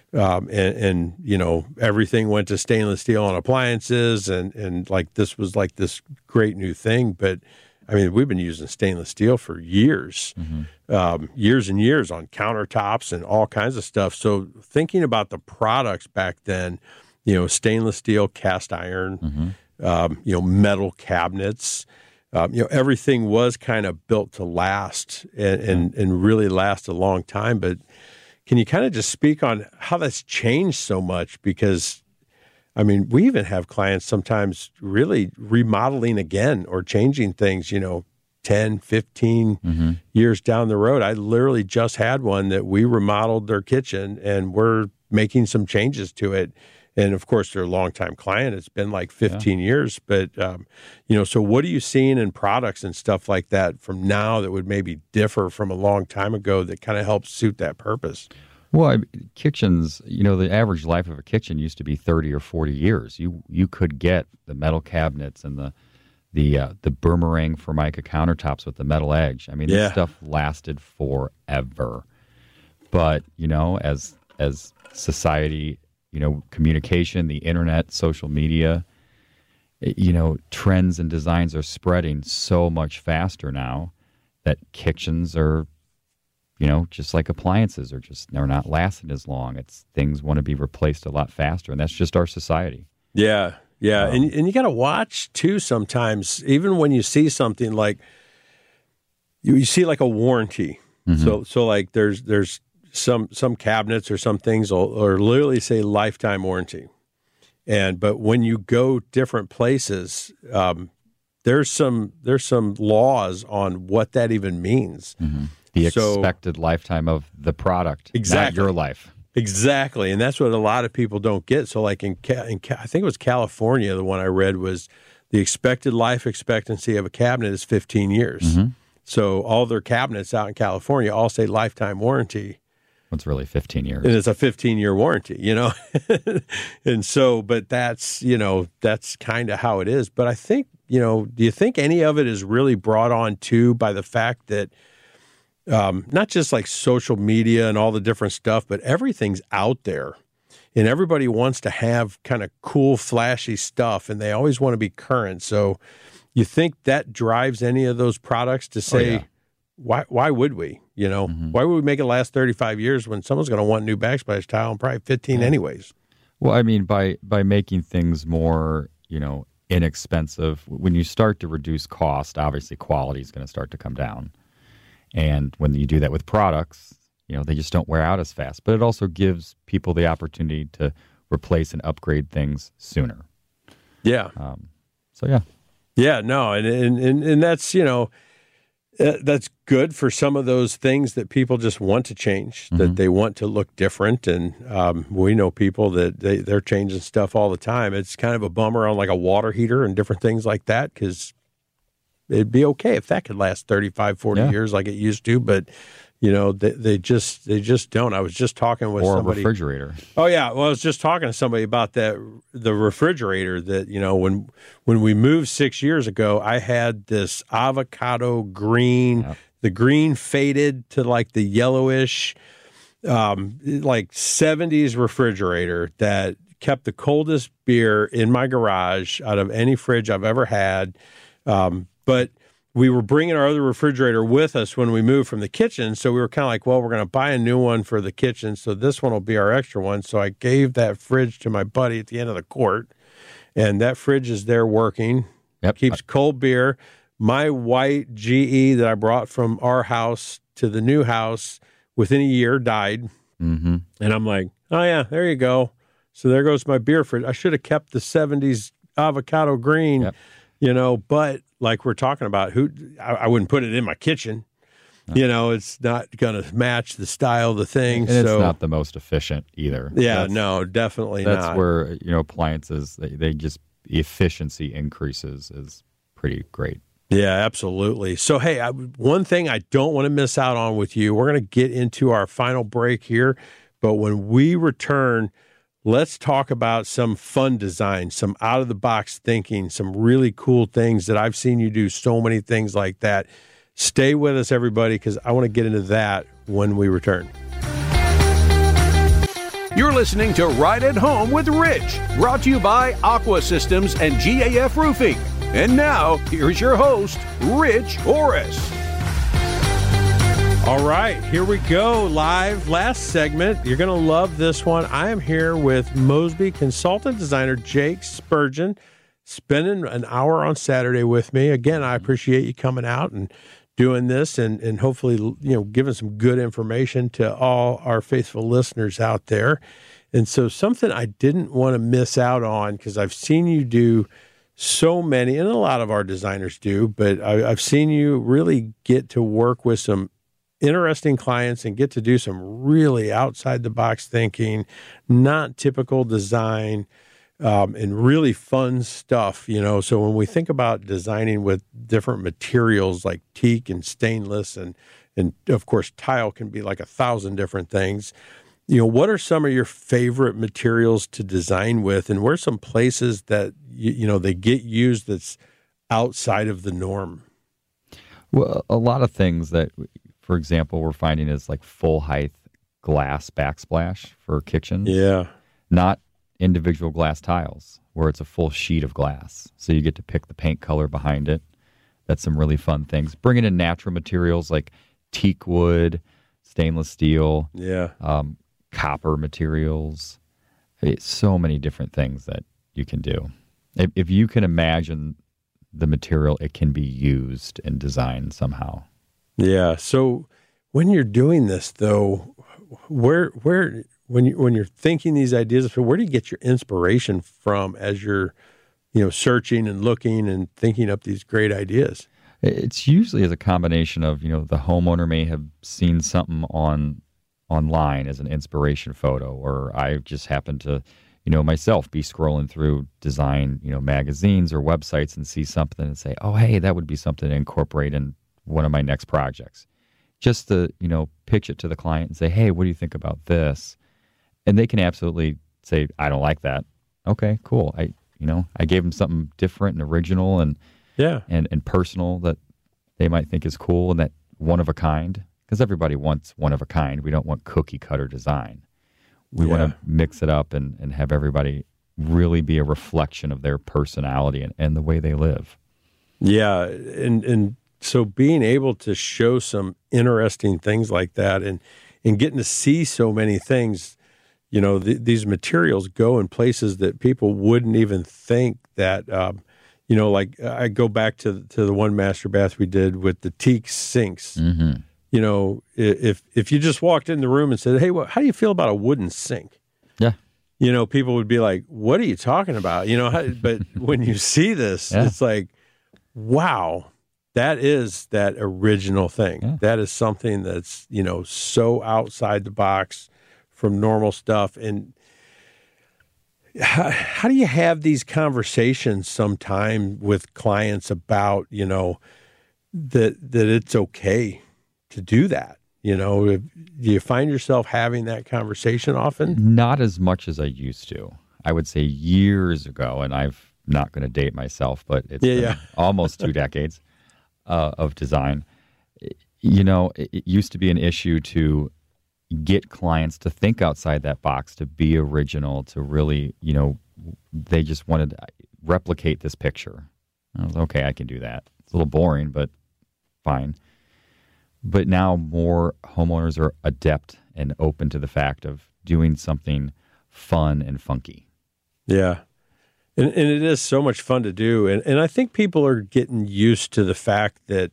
And everything went to stainless steel on appliances, and like this was like this great new thing. But I mean, we've been using stainless steel for years, years and years on countertops and all kinds of stuff. So thinking about the products back then, stainless steel, cast iron, metal cabinets, everything was kind of built to last and really last a long time. But can you kind of just speak on how that's changed so much? Because, I mean, we even have clients sometimes really remodeling again or changing things, 10, 15 years down the road. I literally just had one that we remodeled their kitchen, and we're making some changes to it. And, of course, they're a longtime client. It's been like 15 years. But, so what are you seeing in products and stuff like that from now that would maybe differ from a long time ago that kind of helps suit that purpose? Well, kitchens, the average life of a kitchen used to be 30 or 40 years. You could get the metal cabinets and the boomerang Formica countertops with the metal edge. I mean, this stuff lasted forever. But, as society, communication, the internet, social media, trends and designs are spreading so much faster now that kitchens are, just like appliances they're not lasting as long. Things want to be replaced a lot faster, and that's just our society. Yeah. Yeah. And you got to watch too sometimes, even when you see something like, you see like a warranty. So like there's some cabinets or some things or literally say lifetime warranty. But when you go different places, there's some laws on what that even means. The expected lifetime of the product, not your life. Exactly. And that's what a lot of people don't get. So like I think it was California, the one I read was the expected life expectancy of a cabinet is 15 years. So all their cabinets out in California all say lifetime warranty. It's really 15 years. And it's a 15-year warranty, And so, but that's kind of how it is. But I think, do you think any of it is really brought on too by the fact that not just like social media and all the different stuff, but everything's out there and everybody wants to have kind of cool, flashy stuff and they always want to be current. So you think that drives any of those products to say, why would we? Why would we make it last 35 years when someone's going to want new backsplash tile and probably 15 anyways? Well, I mean, by making things more, inexpensive, when you start to reduce cost, obviously quality is going to start to come down. And when you do that with products, they just don't wear out as fast. But it also gives people the opportunity to replace and upgrade things sooner. Yeah. Yeah, no, and that's, that's good for some of those things that people just want to change, that they want to look different. And we know people that they're changing stuff all the time. It's kind of a bummer on like a water heater and different things like that, because it'd be okay if that could last 35, 40 years like it used to. But, they just don't. I was just talking with somebody. Or a refrigerator. Oh, yeah. Well, I was just talking to somebody about the refrigerator that, when we moved 6 years ago, I had this avocado green. Yep. The green faded to like the yellowish, like 70s refrigerator that kept the coldest beer in my garage out of any fridge I've ever had. But we were bringing our other refrigerator with us when we moved from the kitchen. So we were kind of like, well, we're going to buy a new one for the kitchen. So this one will be our extra one. So I gave that fridge to my buddy at the end of the court. And that fridge is there working. Yep. Keeps cold beer. My white GE that I brought from our house to the new house within a year died. Mm-hmm. And I'm like, oh, yeah, there you go. So there goes my beer fridge. I should have kept the 70s avocado green, but like we're talking about, I wouldn't put it in my kitchen. No. It's not going to match the style of the thing. And it's not the most efficient either. Yeah, no, definitely not. That's where, appliances, they just, efficiency increases is pretty great. Yeah, absolutely. So, hey, one thing I don't want to miss out on with you, we're going to get into our final break here, but when we return, let's talk about some fun design, some out-of-the-box thinking, some really cool things that I've seen you do, so many things like that. Stay with us, everybody, because I want to get into that when we return. You're listening to Right at Home with Rich, brought to you by Aqua Systems and GAF Roofing. And now, here's your host, Rich Orris. All right, here we go, live. Last segment. You're going to love this one. I am here with Mosby consultant designer Jake Spurgeon, spending an hour on Saturday with me. Again, I appreciate you coming out and doing this and hopefully, giving some good information to all our faithful listeners out there. And so something I didn't want to miss out on, because I've seen you do so many, and a lot of our designers do, but I've seen you really get to work with some interesting clients and get to do some really outside the box thinking, not typical design, and really fun stuff, So when we think about designing with different materials like teak and stainless and of course tile can be like 1,000 different things. What are some of your favorite materials to design with, and where are some places that they get used that's outside of the norm? Well, a lot of things that, for example, we're finding is like full height glass backsplash for kitchens. Yeah. Not individual glass tiles where it's a full sheet of glass. So you get to pick the paint color behind it. That's some really fun things. Bringing in natural materials like teak wood, stainless steel, copper materials. It's so many different things that you can do. If you can imagine the material, it can be used and designed somehow. Yeah. So when you're doing this, though, when you're thinking these ideas, where do you get your inspiration from as you're, searching and looking and thinking up these great ideas? It's usually as a combination of, the homeowner may have seen something online as an inspiration photo, or I just happen to, myself be scrolling through design, magazines or websites and see something and say, oh, hey, that would be something to incorporate in one of my next projects. Just to, pitch it to the client and say, hey, what do you think about this? And they can absolutely say, I don't like that. Okay, cool. I gave them something different and original and personal that they might think is cool and that one of a kind, because everybody wants one of a kind. We don't want cookie cutter design. We want to mix it up and have everybody really be a reflection of their personality and the way they live. Yeah, and so being able to show some interesting things like that and getting to see so many things, these materials go in places that people wouldn't even think that, like I go back to the one master bath we did with the teak sinks. Mm-hmm. If you just walked in the room and said, hey, how do you feel about a wooden sink? Yeah. People would be like, what are you talking about? But when you see this, it's like, wow, that is that original thing. Yeah. That is something that's, so outside the box from normal stuff. And how do you have these conversations sometime with clients about, that it's okay to do that? Do you find yourself having that conversation often? Not as much as I used to. I would say years ago, and I'm not going to date myself, but it's been almost 2 decades of design. It used to be an issue to get clients to think outside that box, to be original, to really, they just wanted to replicate this picture. I was okay, I can do that. It's a little boring, but fine. But now more homeowners are adept and open to the fact of doing something fun and funky. Yeah. And it is so much fun to do. And I think people are getting used to the fact that,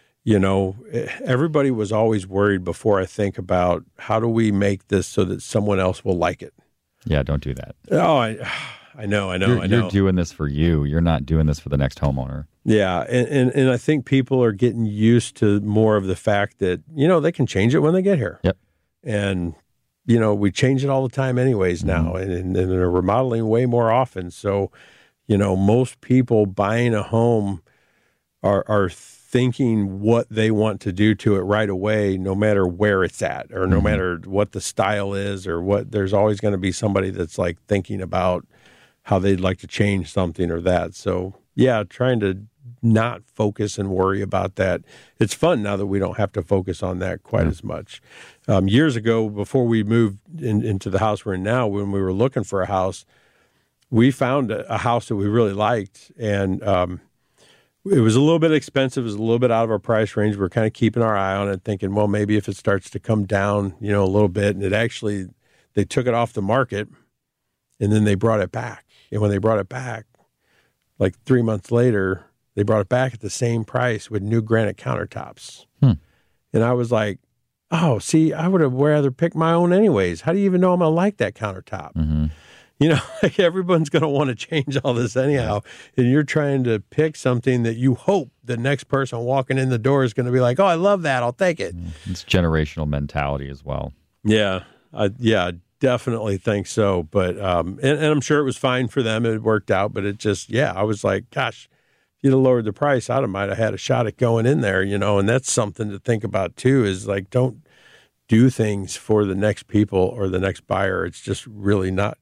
everybody was always worried before, I think, about how do we make this so that someone else will like it. Yeah, don't do that. Oh, I know. You're doing this for you. You're not doing this for the next homeowner. Yeah, and I think people are getting used to more of the fact that, they can change it when they get here. Yep. And, we change it all the time anyways now, and are remodeling way more often. So, most people buying a home are thinking what they want to do to it right away, no matter where it's at, or no matter what the style is, or what. There's always going to be somebody that's like thinking about how they'd like to change something or that. So, yeah, trying to not focus and worry about that. It's fun now that we don't have to focus on that quite as much. Years ago, before we moved into the house we're in now, when we were looking for a house, we found a house that we really liked, and it was a little bit expensive. It was a little bit out of our price range. We're kind of keeping our eye on it, thinking, well, maybe if it starts to come down, a little bit. And they took it off the market, and then they brought it back. And when they brought it back, like 3 months later, they brought it back at the same price with new granite countertops. And I was like, oh, see, I would have rather picked my own anyways. How do you even know I'm going to like that countertop? Like everyone's going to want to change all this anyhow. And you're trying to pick something that you hope the next person walking in the door is going to be like, oh, I love that. I'll take it. It's generational mentality as well. Yeah. I definitely think so. But, and I'm sure it was fine for them. It worked out. But it just, I was like, gosh, if you'd have lowered the price, I might have had a shot at going in there, and that's something to think about too, is like, don't do things for the next people or the next buyer. It's just really not.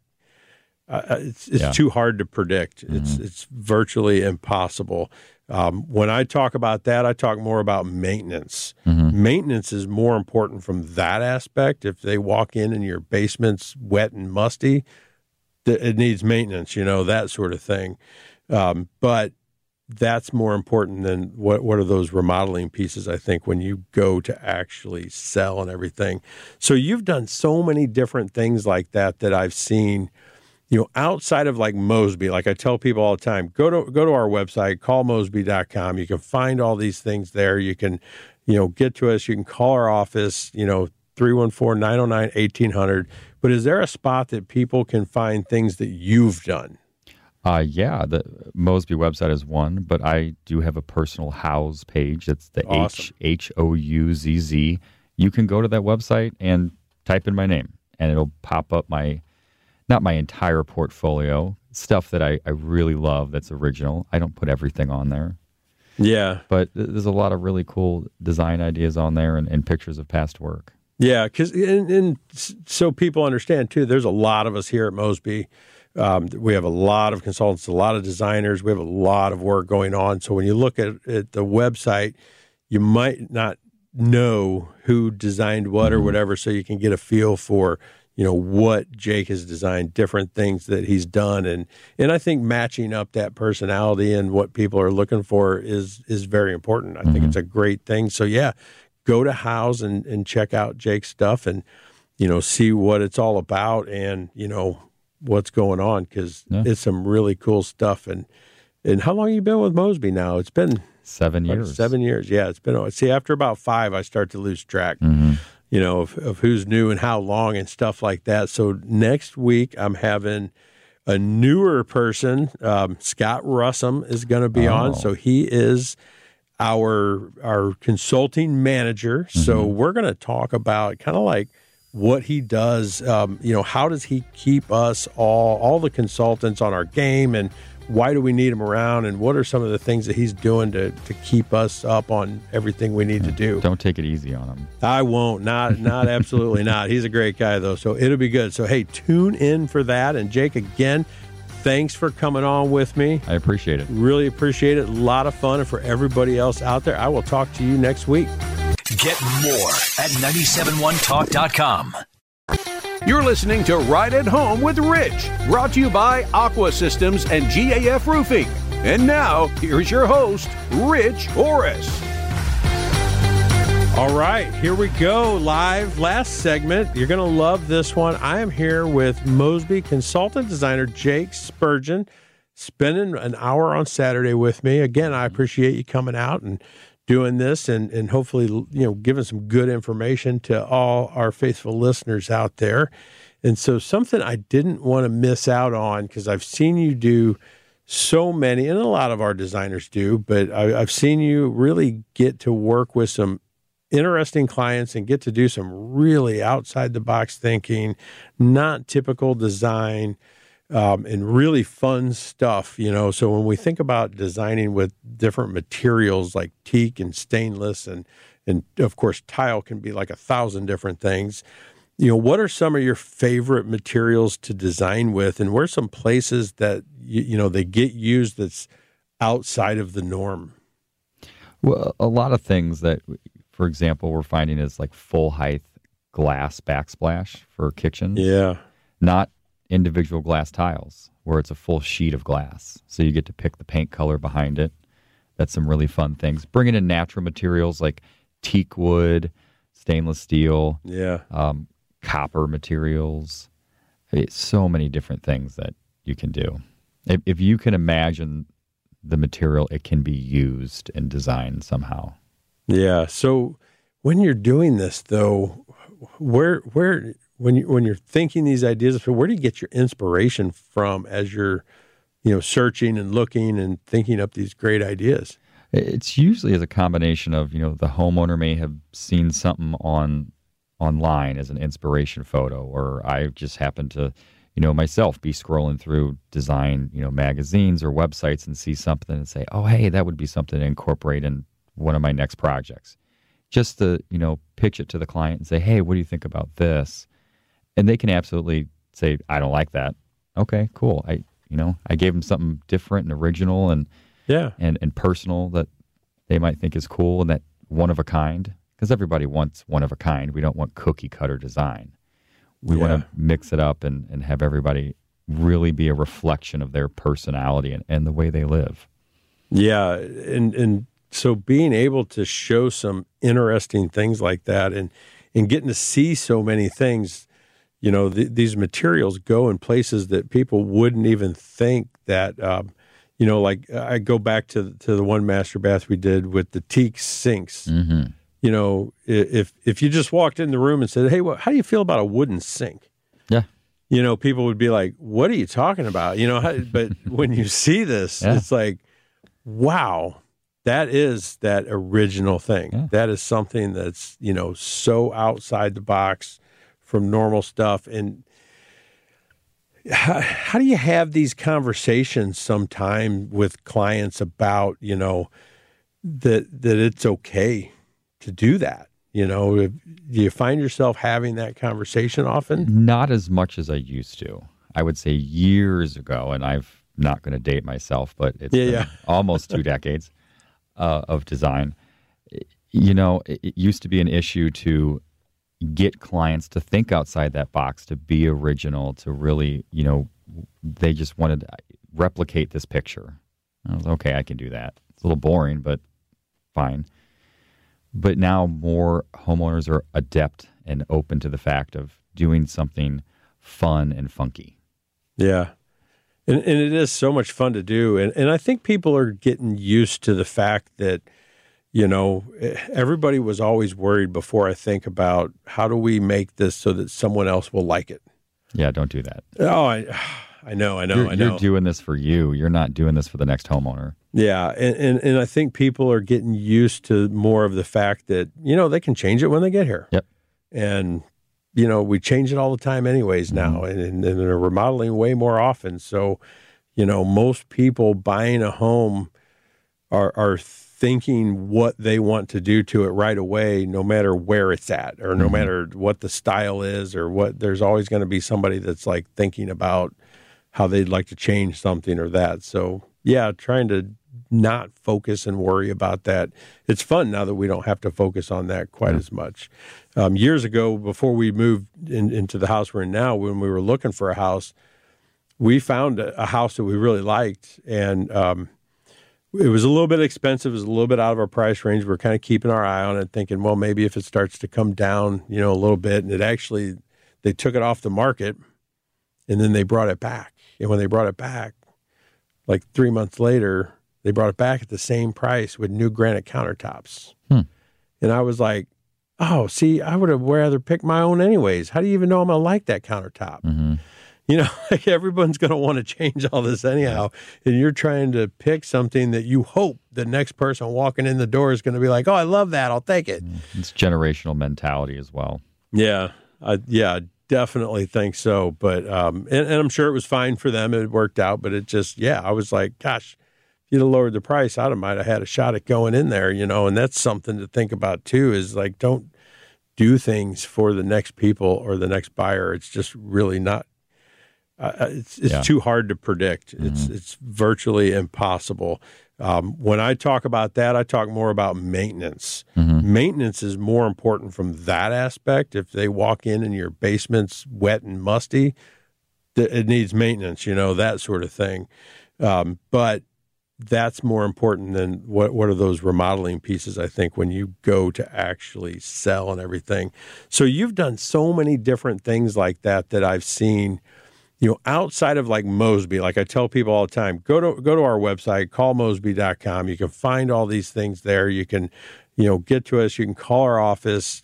It's too hard to predict. It's virtually impossible. When I talk about that, I talk more about maintenance. Maintenance is more important from that aspect. If they walk in and your basement's wet and musty, it needs maintenance, that sort of thing. But that's more important than what are those remodeling pieces, I think, when you go to actually sell and everything. So you've done so many different things like that I've seen. Outside of like Mosby, like I tell people all the time, go to our website, callmosby.com. You can find all these things there. You can, get to us. You can call our office, 314-909-1800. But is there a spot that people can find things that you've done? Yeah, the Mosby website is one, but I do have a personal house page. It's the awesome. Houzz. You can go to that website and type in my name, and it'll pop up not my entire portfolio, stuff that I really love that's original. I don't put everything on there. Yeah. But there's a lot of really cool design ideas on there and pictures of past work. Yeah, because and so people understand, too, there's a lot of us here at Mosby. We have a lot of consultants, a lot of designers. We have a lot of work going on. So when you look at the website, you might not know who designed what or whatever, so you can get a feel for what Jake has designed, different things that he's done. And I think matching up that personality and what people are looking for is very important. I think it's a great thing. So, go to Houzz and check out Jake's stuff and, see what it's all about and, what's going on, because it's some really cool stuff. And how long have you been with Mosby now? It's been 7 years. 7 years. Yeah, it's been. See, after about 5, I start to lose track. Of who's new and how long and stuff like that. So next week I'm having a newer person. Scott Russum is going to be on. So he is our consulting manager. So we're going to talk about kind of like what he does. How does he keep us all the consultants on our game, and why do we need him around, and what are some of the things that he's doing to keep us up on everything we need to do? Don't take it easy on him. I won't. Not absolutely not. He's a great guy, though, so it'll be good. So, hey, tune in for that. And, Jake, again, thanks for coming on with me. I appreciate it. Really appreciate it. A lot of fun. And for everybody else out there, I will talk to you next week. Get more at 971talk.com. You're listening to Right at Home with Rich, brought to you by Aqua Systems and GAF Roofing. And now, here's your host, Rich Orris. All right, here we go, live. Last segment. You're going to love this one. I am here with Mosby consultant designer Jake Spurgeon, spending an hour on Saturday with me. Again, I appreciate you coming out and doing this and hopefully, giving some good information to all our faithful listeners out there. And so something I didn't want to miss out on, because I've seen you do so many, and a lot of our designers do, but I've seen you really get to work with some interesting clients and get to do some really outside the box thinking, not typical design, and really fun stuff, So when we think about designing with different materials like teak and stainless and of course tile can be like 1,000 different things. What are some of your favorite materials to design with, and where are some places that they get used that's outside of the norm? Well, a lot of things that, for example, we're finding is like full height glass backsplash for kitchens. Yeah. Not individual glass tiles where it's a full sheet of glass. So you get to pick the paint color behind it. That's some really fun things. Bringing in natural materials like teak wood, stainless steel, copper materials. It's so many different things that you can do. If you can imagine the material, it can be used and designed somehow. Yeah. So when you're doing this, though, when you're thinking these ideas, where do you get your inspiration from as you're, searching and looking and thinking up these great ideas? It's usually as a combination of, the homeowner may have seen something online as an inspiration photo, or I just happen to, myself be scrolling through design, magazines or websites and see something and say, oh, hey, that would be something to incorporate in one of my next projects. Just to, pitch it to the client and say, hey, what do you think about this? And they can absolutely say, I don't like that. Okay, cool. I gave them something different and original and personal that they might think is cool and that one of a kind, because everybody wants one of a kind. We don't want cookie cutter design. We want to mix it up and have everybody really be a reflection of their personality and the way they live. Yeah. And so being able to show some interesting things like that and getting to see so many things, these materials go in places that people wouldn't even think that, like I go back to the one master bath we did with the teak sinks. Mm-hmm. If you just walked in the room and said, hey, how do you feel about a wooden sink? Yeah. People would be like, what are you talking about? But when you see this, it's like, wow, that is that original thing. Yeah. That is something that's, so outside the box from normal stuff. And how do you have these conversations sometime with clients about, that it's okay to do that? Do you find yourself having that conversation often? Not as much as I used to. I would say years ago, and I'm not going to date myself, but it's been almost 2 decades of design. It used to be an issue to get clients to think outside that box, to be original, to really, they just wanted to replicate this picture. I was okay, I can do that. It's a little boring, but fine. But now more homeowners are adept and open to the fact of doing something fun and funky. Yeah. And it is so much fun to do. And I think people are getting used to the fact that, everybody was always worried before, I think, about how do we make this so that someone else will like it. Yeah, don't do that. Oh, I know. You're doing this for you. You're not doing this for the next homeowner. Yeah, and I think people are getting used to more of the fact that, they can change it when they get here. Yep. And, we change it all the time anyways now, and are remodeling way more often. So, most people buying a home are thinking what they want to do to it right away, no matter where it's at, or no matter what the style is, or what. There's always going to be somebody that's like thinking about how they'd like to change something or that. So yeah, trying to not focus and worry about that. It's fun now that we don't have to focus on that quite as much. Years ago, before we moved into the house we're in now, when we were looking for a house, we found a house that we really liked, and it was a little bit expensive. It was a little bit out of our price range. We were kind of keeping our eye on it, thinking, well, maybe if it starts to come down, a little bit. And they took it off the market, and then they brought it back. And when they brought it back, like 3 months later, they brought it back at the same price with new granite countertops. And I was like, oh, see, I would have rather picked my own anyways. How do you even know I'm going to like that countertop? Like everyone's going to want to change all this anyhow. And you're trying to pick something that you hope the next person walking in the door is going to be like, oh, I love that. I'll take it. It's generational mentality as well. Yeah. I definitely think so. But, and I'm sure it was fine for them. It worked out. But it just, I was like, gosh, if you'd have lowered the price, I might have had a shot at going in there, and that's something to think about too, is like, don't do things for the next people or the next buyer. It's just really not, it's too hard to predict. It's virtually impossible. When I talk about that, I talk more about maintenance. Maintenance is more important from that aspect. If they walk in and your basement's wet and musty, it needs maintenance, that sort of thing. But that's more important than what are those remodeling pieces, I think, when you go to actually sell and everything. So you've done so many different things like that I've seen, outside of like Mosby. Like I tell people all the time, go to our website, callmosby.com. You can find all these things there. You can, get to us. You can call our office,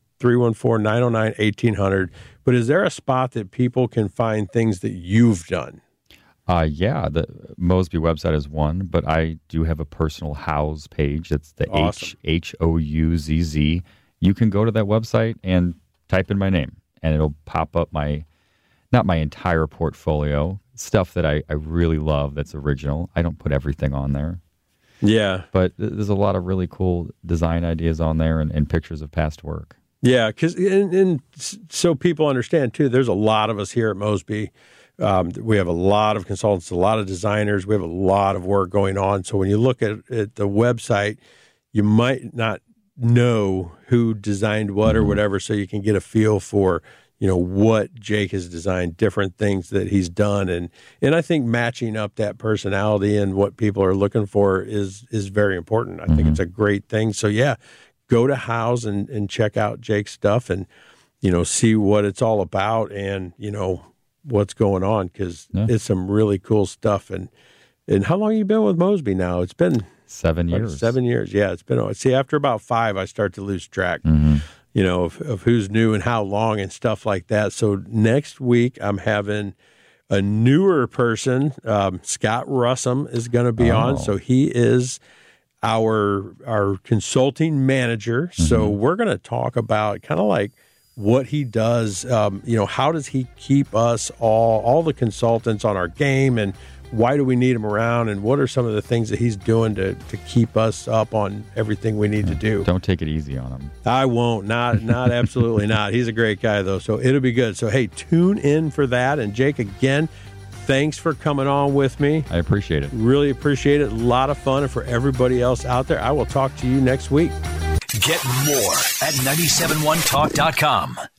314-909-1800. But is there a spot that people can find things that you've done? The Mosby website is one, but I do have a personal house page. It's the awesome. Houzz. You can go to that website and type in my name, and it'll pop up not my entire portfolio, stuff that I really love that's original. I don't put everything on there. Yeah. But there's a lot of really cool design ideas on there and pictures of past work. Yeah, because and so people understand, too, there's a lot of us here at Mosby. We have a lot of consultants, a lot of designers. We have a lot of work going on. So when you look at the website, you might not know who designed what or whatever, so you can get a feel for, what Jake has designed, different things that he's done. And I think matching up that personality and what people are looking for is very important. I think it's a great thing. So, go to Houzz and check out Jake's stuff and, see what it's all about and, what's going on, because it's some really cool stuff. And how long have you been with Mosby now? It's been 7 years. 7 years. Yeah, it's been. See, after about 5, I start to lose track, of who's new and how long and stuff like that. So next week, I'm having a newer person. Scott Russum is going to be on. So he is our consulting manager. So we're going to talk about kind of like what he does, how does he keep us all the consultants on our game, and why do we need him around, and what are some of the things that he's doing to keep us up on everything we need to do. Don't take it easy on him. I won't. Not absolutely not. He's a great guy, though, so it'll be good. So, hey, tune in for that. And, Jake, again, thanks for coming on with me. I appreciate it. Really appreciate it. A lot of fun. And for everybody else out there, I will talk to you next week. Get more at 971talk.com.